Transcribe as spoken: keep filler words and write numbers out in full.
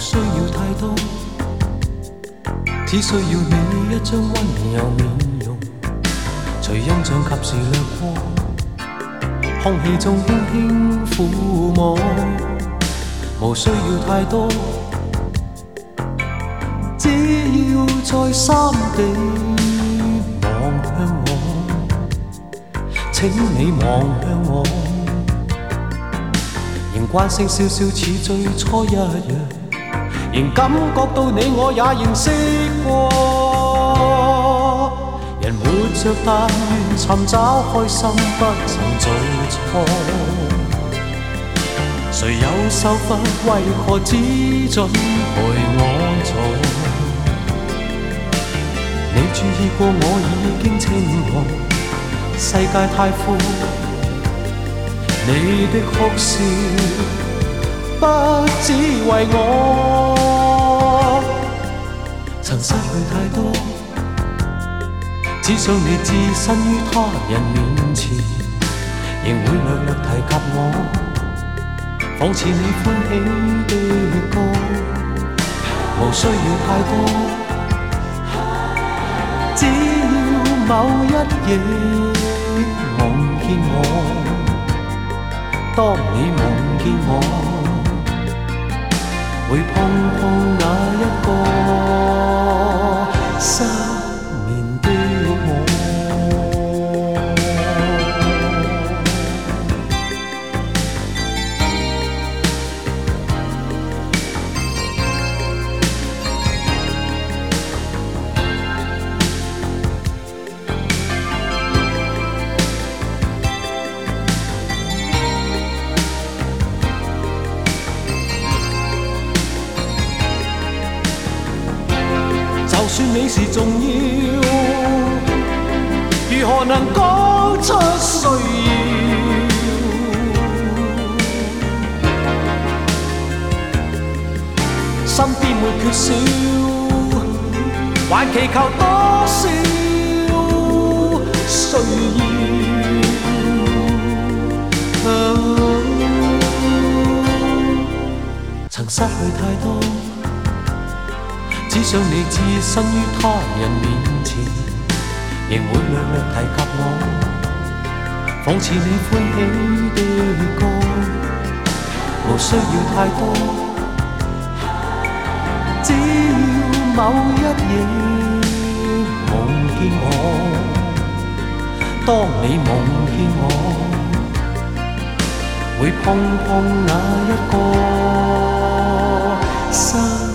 需要太多，只需要你一張溫柔面容，隨印象及時掠過，空氣中輕輕撫摸，無需要太多，只要再三地望向我，請你望向我，仍慣性笑笑似最初一樣，仍感覺到你我也認識過。人活着但願尋找開心，不曾做錯。誰有受罰，為何只准陪我做？你注意過我已經清楚，世界太闊，你的哭笑不只為我，曾失去太多，只想你置身於他人面前，仍會略略提及我，仿似你歡喜的歌，無需要太多，只要某一夜夢見我，當你夢見我，會碰碰那一個失眠的我。就算你是重要，如何能講出需要？身邊沒缺少，還祈求多少需要？啊，曾失去太多，只想你置身於他人面前，仍會略略提及我，仿似你歡喜的歌，無需要太多，只要某一夜夢見我，當你夢見我，會碰碰那一個心。